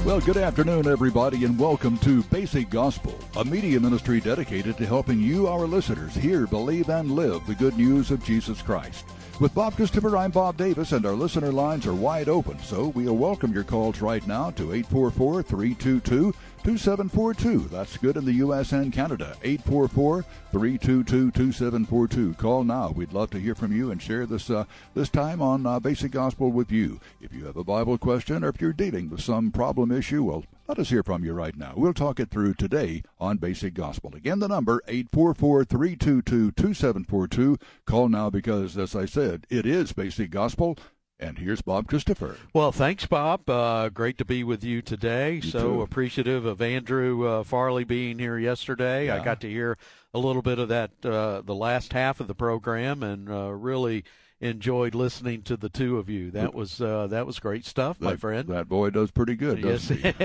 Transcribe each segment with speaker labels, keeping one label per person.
Speaker 1: Well, good afternoon, everybody, and welcome to Basic Gospel, a media ministry dedicated to helping you, our listeners, hear, believe, and live the good news of Jesus Christ. With Bob Christopher, I'm Bob Davis, and our listener lines are wide open, so we'll welcome your calls right now to 844-322-2742. That's good in the U.S. and Canada, 844-322-2742. Call now. We'd love to hear from you and share this time on Basic Gospel with you. If you have a Bible question or if you're dealing with some problem issue, well, let us hear from you right now. We'll talk it through today on Basic Gospel. Again, the number, 844-322-2742. Call now because, as I said, it is Basic Gospel. And here's Bob Christopher.
Speaker 2: Well, thanks, Bob. Great to be with you today. So appreciative of Andrew Farley being here yesterday. Yeah. I got to hear a little bit of that, the last half of the program, and really enjoyed listening to the two of you. That was great stuff, my friend.
Speaker 1: That boy does pretty good, doesn't he?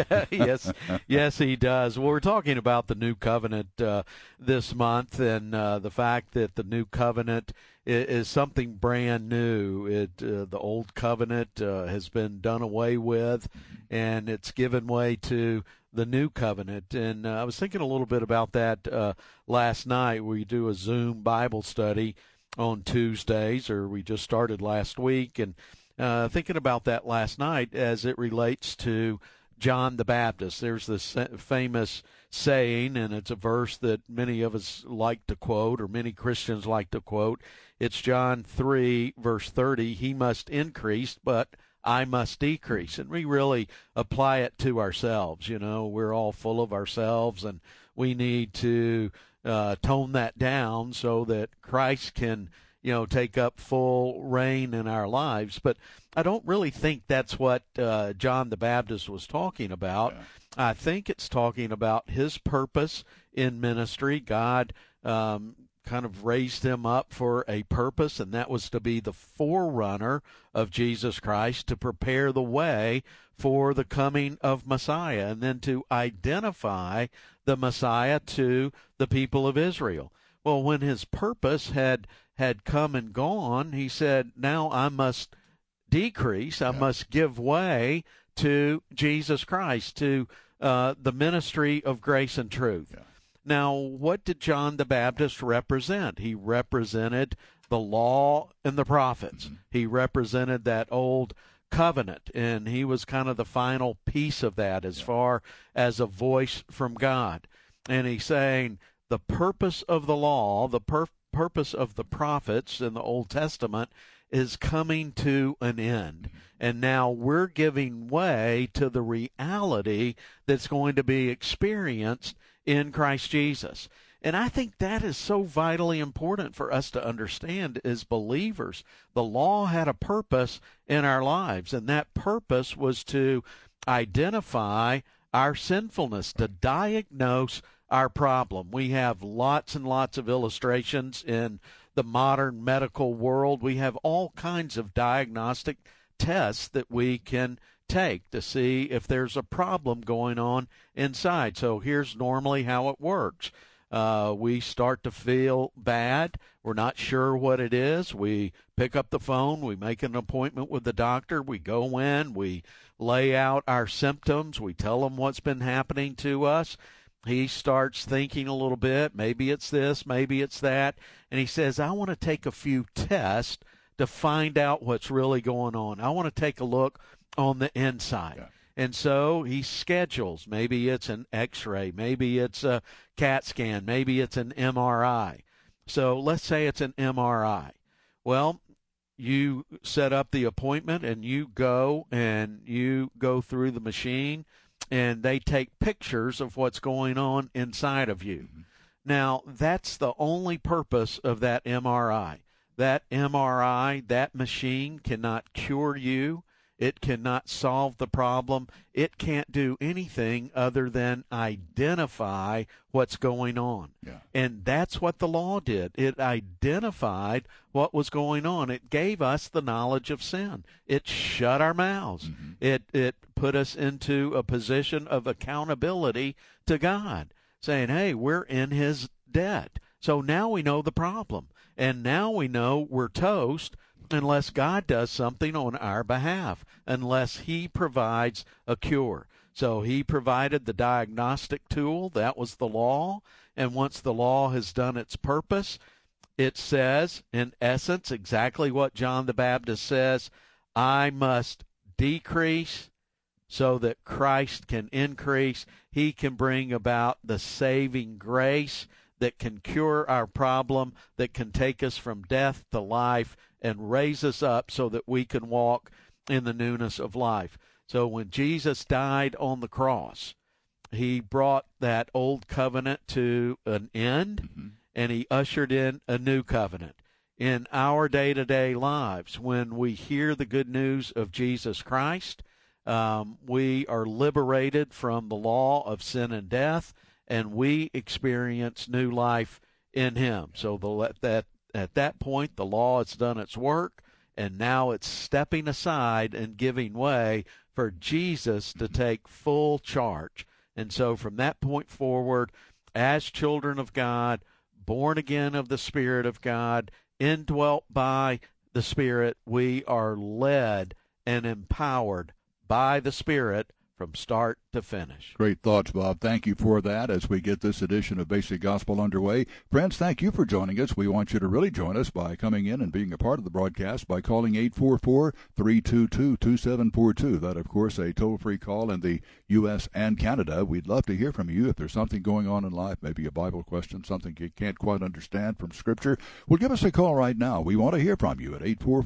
Speaker 2: Yes, he does. Well, we're talking about the New Covenant this month, and the fact that the New Covenant is something brand new. The Old Covenant has been done away with, and it's given way to the New Covenant. And I was thinking a little bit about that last night. We do a Zoom Bible study on Tuesdays, or we just started last week, and thinking about that last night as it relates to John the Baptist. There's this famous saying, and it's a verse that many of us like to quote, or many Christians like to quote. It's John 3, verse 30, "He must increase, but I must decrease." And we really apply it to ourselves. You know, we're all full of ourselves, and we need to tone that down so that Christ can, take up full reign in our lives. But I don't really think that's what John the Baptist was talking about. Yeah. I think it's talking about his purpose in ministry. God kind of raised him up for a purpose, and that was to be the forerunner of Jesus Christ, to prepare the way for the coming of Messiah, and then to identify the Messiah to the people of Israel. Well, when his purpose had come and gone, he said, now I must decrease, I must give way to Jesus Christ, to the ministry of grace and truth. Yeah. Now, what did John the Baptist represent? He represented the law and the prophets. Mm-hmm. He represented that old covenant, and he was kind of the final piece of that as far as a voice from God. And he's saying the purpose of the law, the purpose of the prophets in the Old Testament is coming to an end. And now we're giving way to the reality that's going to be experienced in Christ Jesus. And I think that is so vitally important for us to understand as believers. The law had a purpose in our lives, and that purpose was to identify our sinfulness, to diagnose our problem. We have lots and lots of illustrations in the modern medical world. We have all kinds of diagnostic tests that we can take to see if there's a problem going on inside. So here's normally how it works. We start to feel bad. We're not sure what it is. We pick up the phone. We make an appointment with the doctor. We go in. We lay out our symptoms. We tell him what's been happening to us. He starts thinking a little bit. Maybe it's this, maybe it's that. And he says, I want to take a few tests to find out what's really going on. I want to take a look on the inside. Yeah. And so he schedules. Maybe it's an X-ray. Maybe it's a CAT scan. Maybe it's an MRI. So let's say it's an MRI. Well, you set up the appointment and you go through the machine, and they take pictures of what's going on inside of you. Mm-hmm. Now, that's the only purpose of that MRI. That MRI, that machine cannot cure you. It cannot solve the problem. It can't do anything other than identify what's going on. Yeah. And that's what the law did. It identified what was going on. It gave us the knowledge of sin. It shut our mouths. Mm-hmm. It put us into a position of accountability to God, saying, hey, we're in his debt. So now we know the problem. And now we know we're toast unless God does something on our behalf, unless he provides a cure. So he provided the diagnostic tool. That was the law. And once the law has done its purpose, it says, in essence, exactly what John the Baptist says, I must decrease so that Christ can increase. He can bring about the saving grace that can cure our problem, that can take us from death to life and raise us up so that we can walk in the newness of life. So when Jesus died on the cross, he brought that old covenant to an end, and he ushered in a new covenant. In our day-to-day lives, when we hear the good news of Jesus Christ, we are liberated from the law of sin and death, and we experience new life in him. So at that point, the law has done its work, and now it's stepping aside and giving way for Jesus to take full charge. And so from that point forward, as children of God, born again of the Spirit of God, indwelt by the Spirit, we are led and empowered by the Spirit from start to finish.
Speaker 1: Great thoughts, Bob. Thank you for that as we get this edition of Basic Gospel underway. Friends, thank you for joining us. We want you to really join us by coming in and being a part of the broadcast by calling 844-322-2742. That, of course, a toll-free call in the U.S. and Canada. We'd love to hear from you. If there's something going on in life, maybe a Bible question, something you can't quite understand from Scripture, well, give us a call right now. We want to hear from you at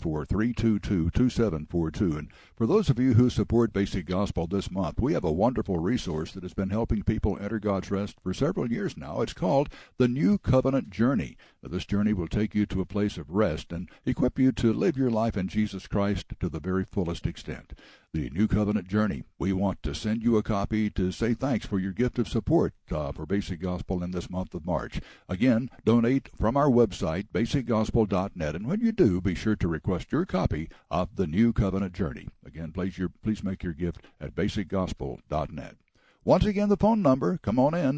Speaker 1: 844-322-2742. And for those of you who support Basic Gospel this month, we have a wonderful resource that has been helping people enter God's rest for several years now. It's called the New Covenant Journey. This journey will take you to a place of rest and equip you to live your life in Jesus Christ to the very fullest extent. The New Covenant Journey. We want to send you a copy to say thanks for your gift of support for Basic Gospel in this month of March. Again, donate from our website, basicgospel.net, and when you do, be sure to request your copy of the New Covenant Journey. Again, please make your gift at basicgospel.net. Once again, the phone number, come on in,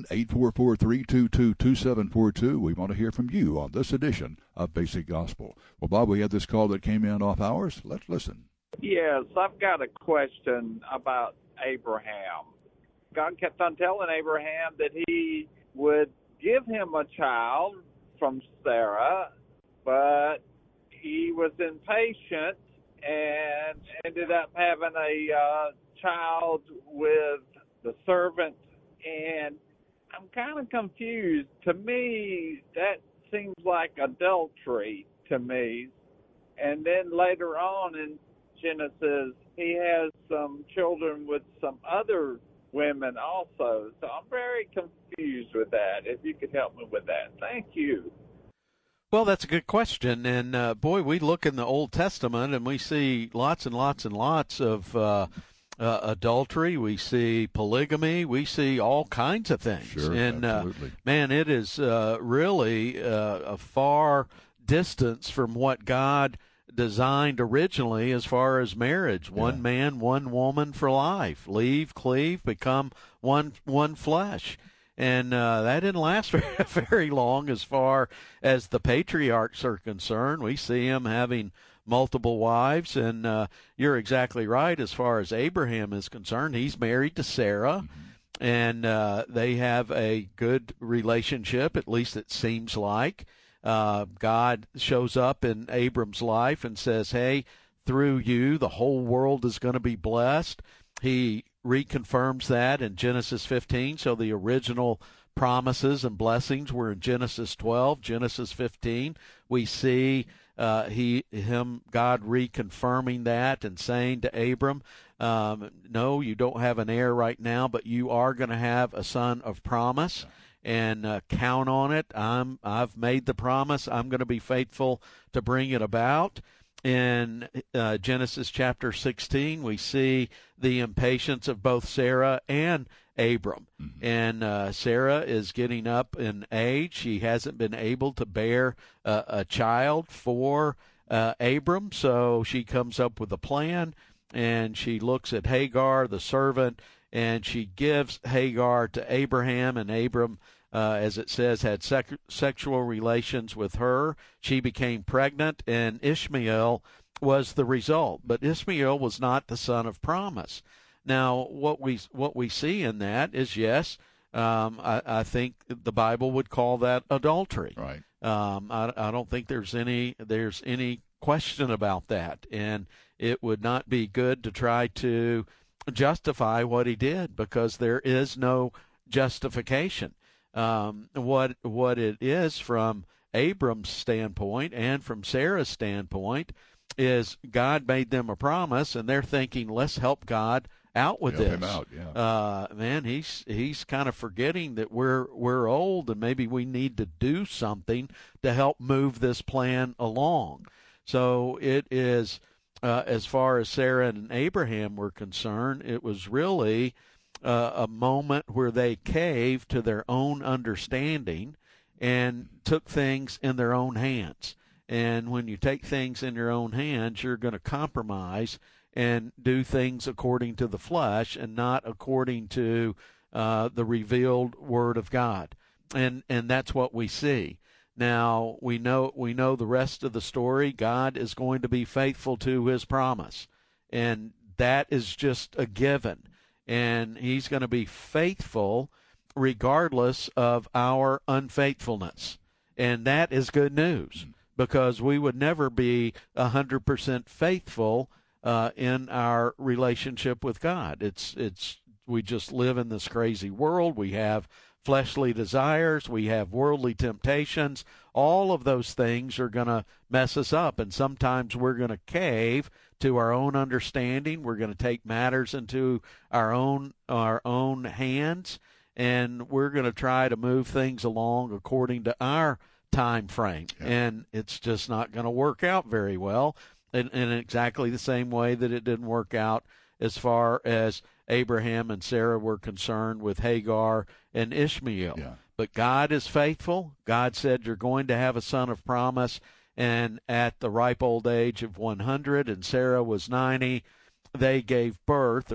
Speaker 1: 844-322-2742. We want to hear from you on this edition of Basic Gospel. Well, Bob, we had this call that came in off hours. Let's listen.
Speaker 3: Yes, I've got a question about Abraham. God kept on telling Abraham that he would give him a child from Sarah, but he was impatient and ended up having a child with the servant, and I'm kind of confused. To me, that seems like adultery to me. And then later on in Genesis, he has some children with some other women also. So I'm very confused with that. If you could help me with that. Thank you.
Speaker 2: Well, that's a good question. And, boy, we look in the Old Testament and we see lots and lots and lots of adultery. We see polygamy. We see all kinds of things.
Speaker 1: Sure,
Speaker 2: and,
Speaker 1: absolutely.
Speaker 2: Man, it is really a far distance from what God designed originally as far as marriage. One man, one woman for life. Leave, cleave, become one flesh. And that didn't last very long as far as the patriarchs are concerned. We see him having multiple wives, and you're exactly right as far as Abraham is concerned. He's married to Sarah, and they have a good relationship, at least it seems like. God shows up in Abram's life and says, hey, through you, the whole world is going to be blessed. He reconfirms that in Genesis 15. So the original promises and blessings were in Genesis 12, Genesis 15. We see God reconfirming that and saying to Abram, no, you don't have an heir right now, but you are going to have a son of promise. And count on it. I've made the promise. I'm going to be faithful to bring it about. In Genesis chapter 16, we see the impatience of both Sarah and Abram. And Sarah is getting up in age. She hasn't been able to bear a child for Abram, so she comes up with a plan, and she looks at Hagar, the servant, and she gives Hagar to Abraham, and Abram, as it says, had sexual relations with her. She became pregnant, and Ishmael was the result. But Ishmael was not the son of promise. Now, what we see in that is, yes, I think the Bible would call that adultery.
Speaker 1: Right.
Speaker 2: I don't think there's any question about that, and it would not be good to try to justify what he did, because there is no justification. What it is from Abram's standpoint and from Sarah's standpoint is God made them a promise, and they're thinking, let's help God out with
Speaker 1: Help
Speaker 2: this.
Speaker 1: him out, yeah.
Speaker 2: Man, he's kind of forgetting that we're old, and maybe we need to do something to help move this plan along. So it is, as far as Sarah and Abraham were concerned, it was really a moment where they caved to their own understanding and took things in their own hands. And when you take things in your own hands, you're going to compromise and do things according to the flesh and not according to the revealed Word of God. And that's what we see. Now, we know the rest of the story. God is going to be faithful to his promise, and that is just a given. And he's going to be faithful regardless of our unfaithfulness. And that is good news, because we would never be 100% faithful in our relationship with God. We just live in this crazy world. We have fleshly desires. We have worldly temptations. All of those things are going to mess us up, and sometimes we're going to cave to our own understanding. We're going to take matters into our own hands, and we're going to try to move things along according to our time frame. Yeah. And it's just not going to work out very well, in exactly the same way that it didn't work out as far as Abraham and Sarah were concerned with Hagar and Ishmael. Yeah. But God is faithful. God said, you're going to have a son of promise. And at the ripe old age of 100, and Sarah was 90, she gave birth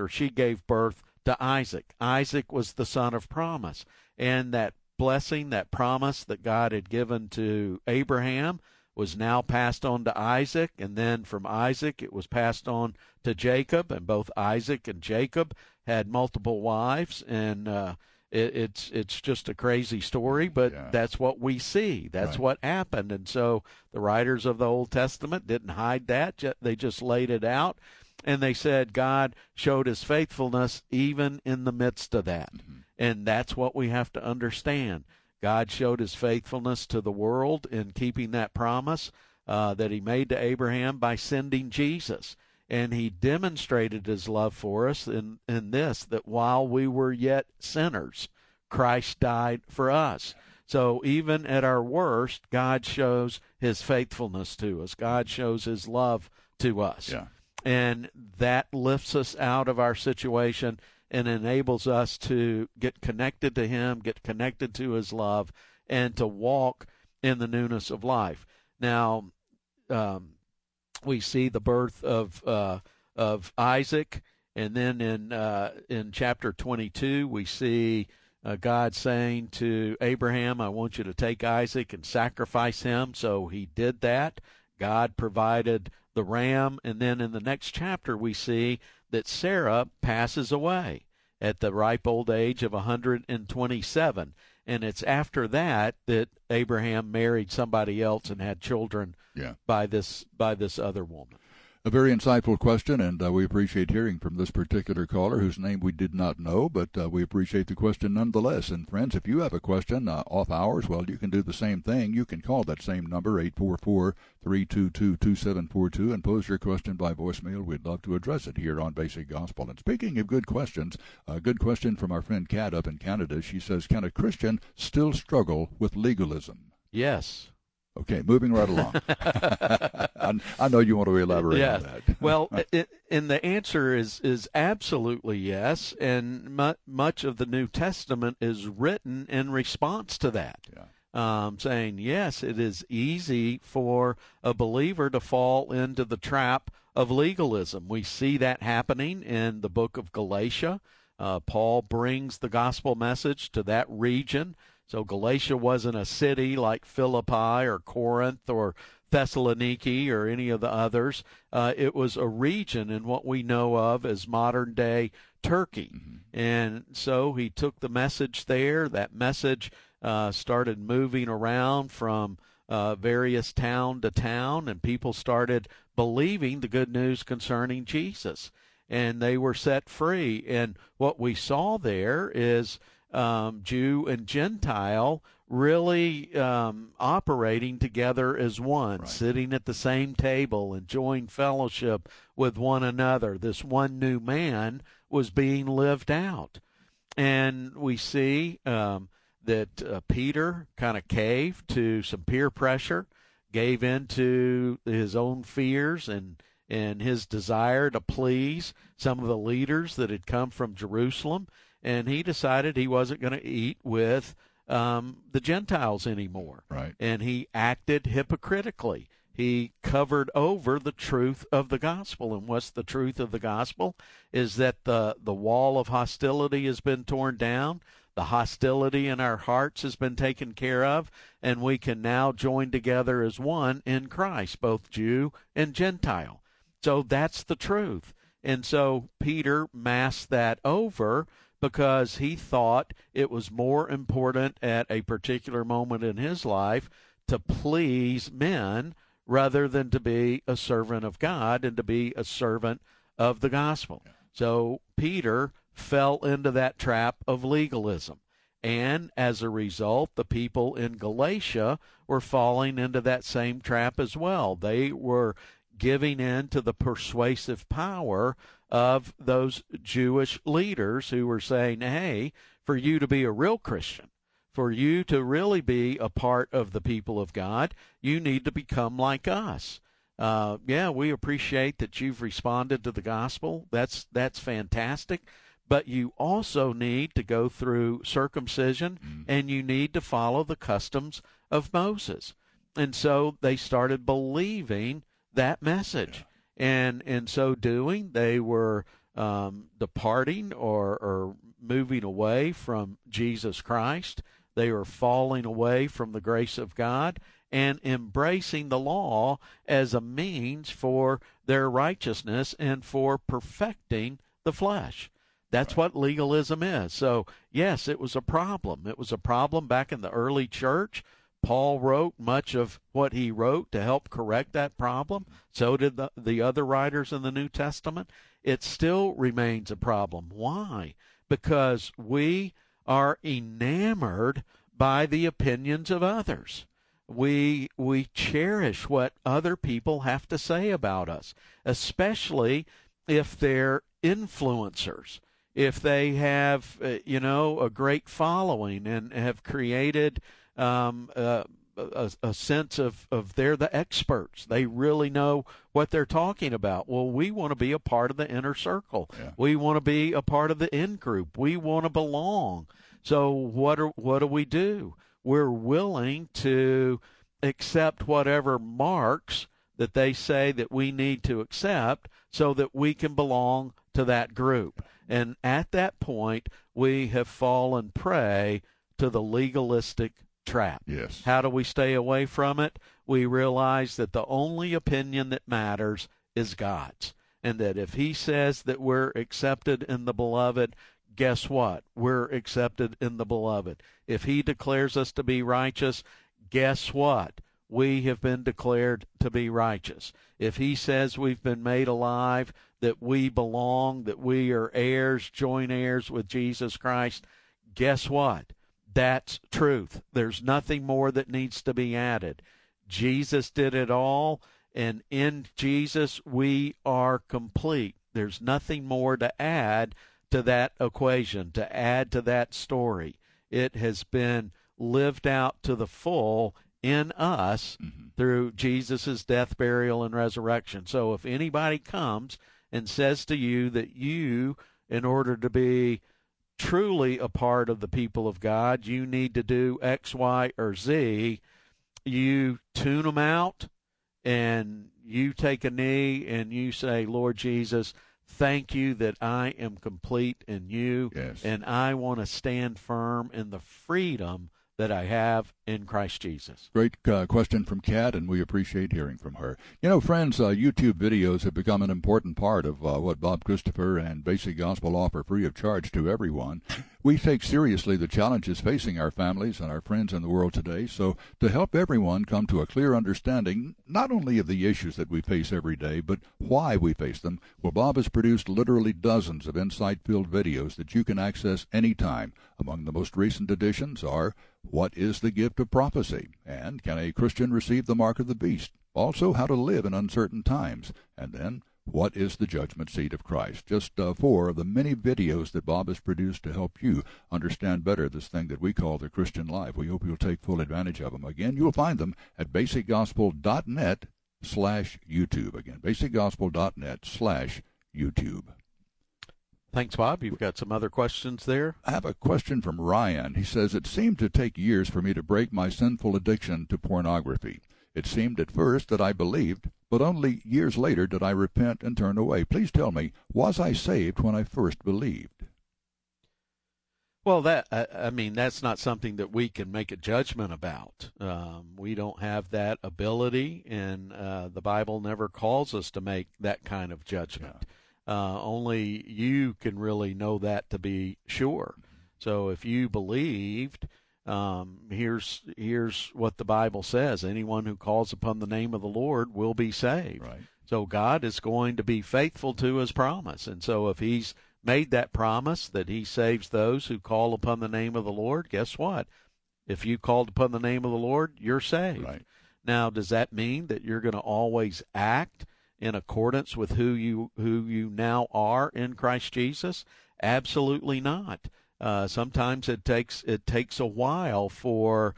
Speaker 2: to Isaac. Isaac was the son of promise. And that blessing, that promise that God had given to Abraham, was now passed on to Isaac, and then from Isaac it was passed on to Jacob, and both Isaac and Jacob had multiple wives, and it's just a crazy story, but that's what we see. That's what happened, and so the writers of the Old Testament didn't hide that. They just laid it out, and they said God showed his faithfulness even in the midst of that, and that's what we have to understand. God showed his faithfulness to the world in keeping that promise that he made to Abraham by sending Jesus. And he demonstrated his love for us in this, that while we were yet sinners, Christ died for us. So even at our worst, God shows his faithfulness to us. God shows his love to us. Yeah. And that lifts us out of our situation and enables us to get connected to him, get connected to his love, and to walk in the newness of life. Now, we see the birth of Isaac, and then in chapter 22 we see God saying to Abraham, I want you to take Isaac and sacrifice him. So he did that. God provided the ram, and then in the next chapter we see that Sarah passes away at the ripe old age of 127. And it's after that Abraham married somebody else and had children by this other woman.
Speaker 1: A very insightful question, and we appreciate hearing from this particular caller whose name we did not know, but we appreciate the question nonetheless. And friends, if you have a question off hours, well, you can do the same thing. You can call that same number, 844-322-2742, and pose your question by voicemail. We'd love to address it here on Basic Gospel. And speaking of good questions, a good question from our friend Kat up in Canada. She says, can a Christian still struggle with legalism?
Speaker 2: Yes.
Speaker 1: Okay, moving right along. I know you want to elaborate on that.
Speaker 2: Well, and the answer is absolutely yes, and much of the New Testament is written in response to that, saying, yes, it is easy for a believer to fall into the trap of legalism. We see that happening in the book of Galatia. Paul brings the gospel message to that region. So Galatia wasn't a city like Philippi or Corinth or Thessaloniki or any of the others. It was a region in what we know of as modern-day Turkey. And so he took the message there. That message started moving around from various town to town, and people started believing the good news concerning Jesus, and they were set free. And what we saw there is Jew and Gentile really operating together as one, sitting at the same table, enjoying fellowship with one another. This one new man was being lived out. And we see that Peter kind of caved to some peer pressure, gave in to his own fears and his desire to please some of the leaders that had come from Jerusalem, and he decided he wasn't going to eat with the Gentiles anymore.
Speaker 1: Right.
Speaker 2: And he acted hypocritically. He covered over the truth of the gospel. And what's the truth of the gospel? Is that the wall of hostility has been torn down. The hostility in our hearts has been taken care of, and we can now join together as one in Christ, both Jew and Gentile. So that's the truth. And so Peter masked that over because he thought it was more important at a particular moment in his life to please men rather than to be a servant of God and to be a servant of the gospel. So Peter fell into that trap of legalism. And as a result, the people in Galatia were falling into that same trap as well. They were giving in to the persuasive power of those Jewish leaders who were saying, hey, for you to be a real Christian, for you to really be a part of the people of God, you need to become like us. We appreciate that you've responded to the gospel. That's fantastic. But you also need to go through circumcision, and you need to follow the customs of Moses. And so they started believing that message. And in so doing, they were departing or moving away from Jesus Christ. They were falling away from the grace of God and embracing the law as a means for their righteousness and for perfecting the flesh. That's what legalism is. So, yes, it was a problem. It was a problem back in the early church. Paul wrote much of what he wrote to help correct that problem. So did the other writers in the New Testament. It still remains a problem. Why? Because we are enamored by the opinions of others. We cherish what other people have to say about us, especially if they're influencers. If they have, a great following and have created a sense of they're the experts. They really know what they're talking about. Well, we want to be a part of the inner circle. Yeah. We want to be a part of the in-group. We want to belong. So what do we do? We're willing to accept whatever marks that they say that we need to accept so that we can belong to that group. And at that point, we have fallen prey to the legalistic trap.
Speaker 1: Yes.
Speaker 2: How do we stay away from it? We realize that the only opinion that matters is God's, and that if he says that we're accepted in the beloved, guess what? We're accepted in the beloved. If he declares us to be righteous, guess what? We have been declared to be righteous. If he says we've been made alive, that we belong, that we are heirs, joint heirs with Jesus Christ, guess what? That's truth. There's nothing more that needs to be added. Jesus did it all, and in Jesus we are complete. There's nothing more to add to that equation, to add to that story. It has been lived out to the full in us through Jesus' death, burial, and resurrection. So if anybody comes and says to you that you, in order to be truly a part of the people of God, you need to do X, Y, or Z, you tune them out and you take a knee and you say, Lord Jesus, thank you that I am complete in you,
Speaker 1: yes,
Speaker 2: and I want to stand firm in the freedom that I have in Christ Jesus.
Speaker 1: Great question from Kat, and we appreciate hearing from her. You know, friends, YouTube videos have become an important part of what Bob Christopher and Basic Gospel offer free of charge to everyone. We take seriously the challenges facing our families and our friends in the world today, so to help everyone come to a clear understanding not only of the issues that we face every day, but why we face them, well, Bob has produced literally dozens of insight-filled videos that you can access anytime. Among the most recent additions are What is the Gift of Prophecy? And Can a Christian Receive the Mark of the Beast? Also, How to Live in Uncertain Times. And then, What is the Judgment Seat of Christ? Just 4 of the many videos that Bob has produced to help you understand better this thing that we call the Christian life. We hope you'll take full advantage of them. Again, you'll find them at basicgospel.net/YouTube. Again, basicgospel.net/YouTube.
Speaker 2: Thanks, Bob. You've got some other questions there?
Speaker 1: I have a question from Ryan. He says, it seemed to take years for me to break my sinful addiction to pornography. It seemed at first that I believed, but only years later did I repent and turn away. Please tell me, was I saved when I first believed?
Speaker 2: Well, that's not something that we can make a judgment about. We don't have that ability, and the Bible never calls us to make that kind of judgment. Yeah. Only you can really know that to be sure. So if you believed, here's what the Bible says: anyone who calls upon the name of the Lord will be saved.
Speaker 1: Right.
Speaker 2: So God is going to be faithful to his promise. And so if he's made that promise that he saves those who call upon the name of the Lord, guess what? If you called upon the name of the Lord, you're saved.
Speaker 1: Right.
Speaker 2: Now, does that mean that you're going to always act in accordance with who you now are in Christ Jesus? Absolutely not. Sometimes it takes a while for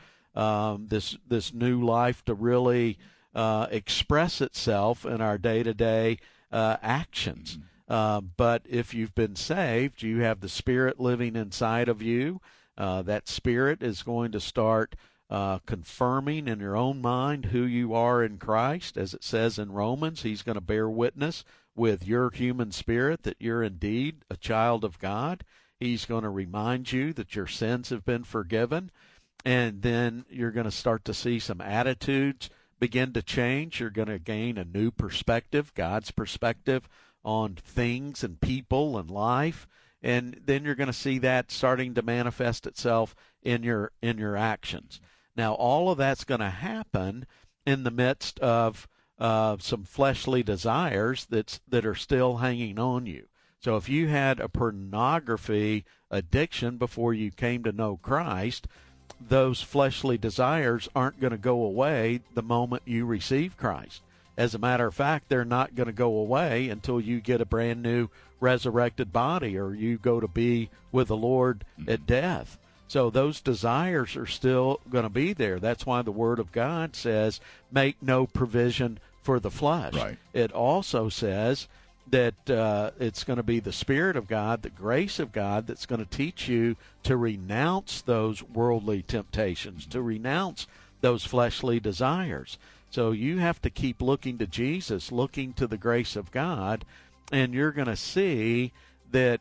Speaker 2: this new life to really express itself in our day-to-day actions. But if you've been saved, you have the Spirit living inside of you. That Spirit is going to start confirming in your own mind who you are in Christ. As it says in Romans, he's going to bear witness with your human spirit that you're indeed a child of God. He's going to remind you that your sins have been forgiven. And then you're going to start to see some attitudes begin to change. You're going to gain a new perspective, God's perspective on things and people and life. And then you're going to see that starting to manifest itself in your actions. Now, all of that's going to happen in the midst of some fleshly desires that are still hanging on you. So if you had a pornography addiction before you came to know Christ, those fleshly desires aren't going to go away the moment you receive Christ. As a matter of fact, they're not going to go away until you get a brand new resurrected body or you go to be with the Lord at death. So those desires are still going to be there. That's why the Word of God says, make no provision for the flesh.
Speaker 1: Right.
Speaker 2: It also says that it's going to be the Spirit of God, the grace of God, that's going to teach you to renounce those worldly temptations, to renounce those fleshly desires. So you have to keep looking to Jesus, looking to the grace of God, and you're going to see that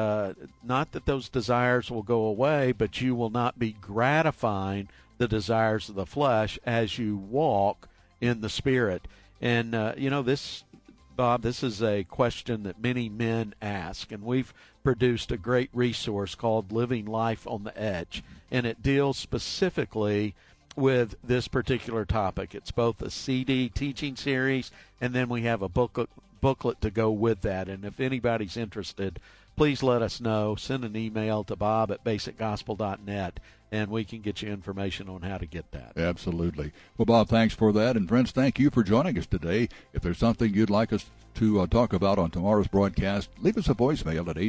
Speaker 2: not that those desires will go away, but you will not be gratifying the desires of the flesh as you walk in the Spirit. And, this, Bob, this is a question that many men ask, and we've produced a great resource called Living Life on the Edge, and it deals specifically with this particular topic. It's both a CD teaching series, and then we have a booklet to go with that. And if anybody's interested, please let us know. Send an email to bob@basicgospel.net, and we can get you information on how to get that.
Speaker 1: Absolutely. Well, Bob, thanks for that. And friends, thank you for joining us today. If there's something you'd like us to talk about on tomorrow's broadcast, leave us a voicemail at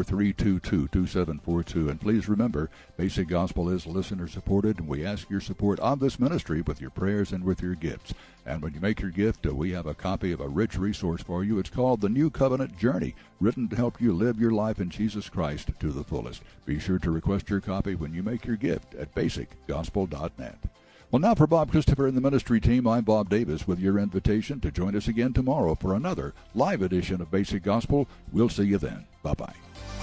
Speaker 1: 844-322-2742. And please remember, Basic Gospel is listener-supported, and we ask your support on this ministry with your prayers and with your gifts. And when you make your gift, we have a copy of a rich resource for you. It's called The New Covenant Journey, written to help you live your life in Jesus Christ to the fullest. Be sure to request your copy when you make your gift at basicgospel.net. Well, now for Bob Christopher and the ministry team, I'm Bob Davis with your invitation to join us again tomorrow for another live edition of Basic Gospel. We'll see you then. Bye-bye.